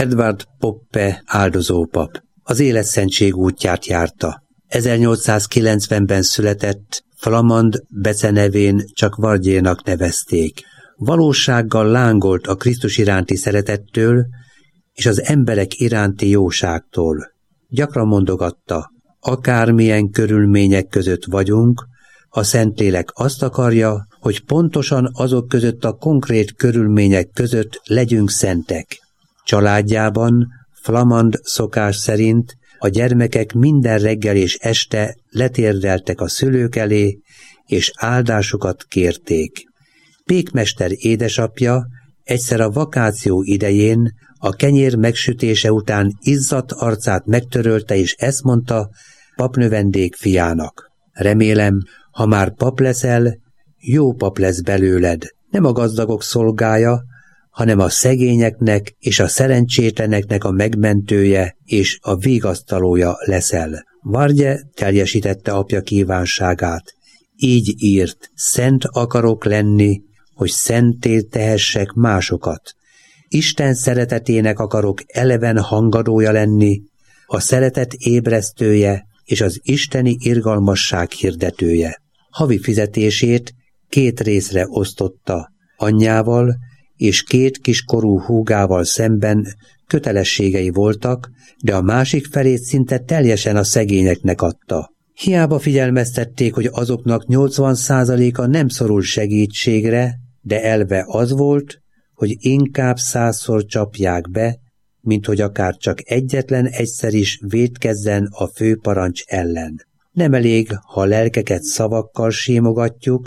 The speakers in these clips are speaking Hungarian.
Edward Poppe áldozópap az életszentség útját járta. 1890-ben született, flamand becenevén csak Vargyénak nevezték. Valósággal lángolt a Krisztus iránti szeretettől és az emberek iránti jóságtól. Gyakran mondogatta, akármilyen körülmények között vagyunk, a Szentlélek azt akarja, hogy pontosan azok között a konkrét körülmények között legyünk szentek. Családjában, flamand szokás szerint a gyermekek minden reggel és este letérdeltek a szülők elé, és áldásukat kérték. Pékmester édesapja egyszer a vakáció idején a kenyér megsütése után izzadt arcát megtörölte, és ezt mondta papnövendék fiának: remélem, ha már pap leszel, jó pap lesz belőled, nem a gazdagok szolgája, hanem a szegényeknek és a szerencsétleneknek a megmentője és a vigasztalója leszel. Vargye teljesítette apja kívánságát. Így írt: szent akarok lenni, hogy szenté tehessek másokat. Isten szeretetének akarok eleven hangadója lenni, a szeretet ébresztője és az isteni irgalmasság hirdetője. Havi fizetését 2 részre osztotta, anyjával és 2 kiskorú húgával szemben kötelességei voltak, de a másik felét szinte teljesen a szegényeknek adta. Hiába figyelmeztették, hogy azoknak 80%-a nem szorul segítségre, de elve az volt, hogy inkább 100-szor csapják be, mint hogy akár csak egyetlen egyszer is vétkezzen a főparancs ellen. Nem elég, ha a lelkeket szavakkal simogatjuk,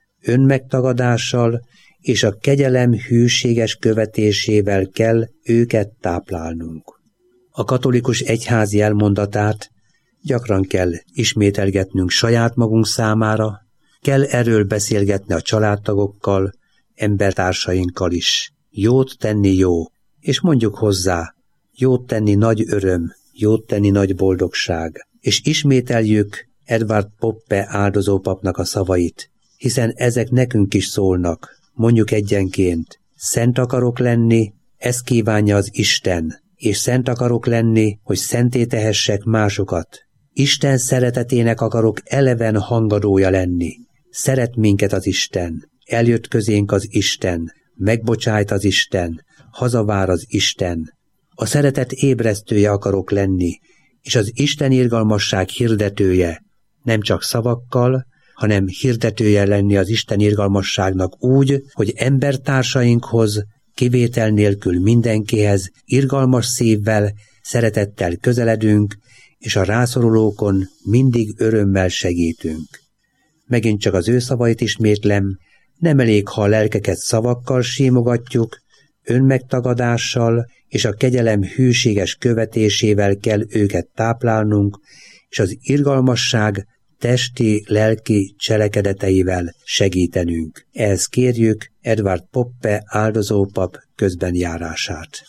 önmegtagadással és a kegyelem hűséges követésével kell őket táplálnunk. A katolikus egyházi elmondatát gyakran kell ismételgetnünk saját magunk számára, kell erről beszélgetni a családtagokkal, embertársainkkal is. Jót tenni jó, és mondjuk hozzá, jót tenni nagy öröm, jót tenni nagy boldogság, és ismételjük Edward Poppe áldozópapnak a szavait, hiszen ezek nekünk is szólnak, mondjuk egyenként: szent akarok lenni, ezt kívánja az Isten, és szent akarok lenni, hogy szenté tehessek másokat. Isten szeretetének akarok eleven hangadója lenni. Szeret minket az Isten, eljött közénk az Isten, megbocsájt az Isten, hazavár az Isten. A szeretet ébresztője akarok lenni, és az Isten irgalmasság hirdetője, nem csak szavakkal, hanem hirdetője lenni az Isten irgalmasságnak úgy, hogy embertársainkhoz, kivétel nélkül mindenkihez irgalmas szívvel, szeretettel közeledünk, és a rászorulókon mindig örömmel segítünk. Megint csak az ő szavait ismétlem, nem elég, ha a lelkeket szavakkal simogatjuk, önmegtagadással és a kegyelem hűséges követésével kell őket táplálnunk, és az irgalmasság testi, lelki cselekedeteivel segítenünk. Ehhez kérjük Edward Poppe áldozópap közbenjárását.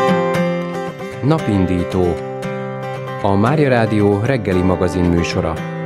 Napindító. A Mária Rádió reggeli magazin műsora.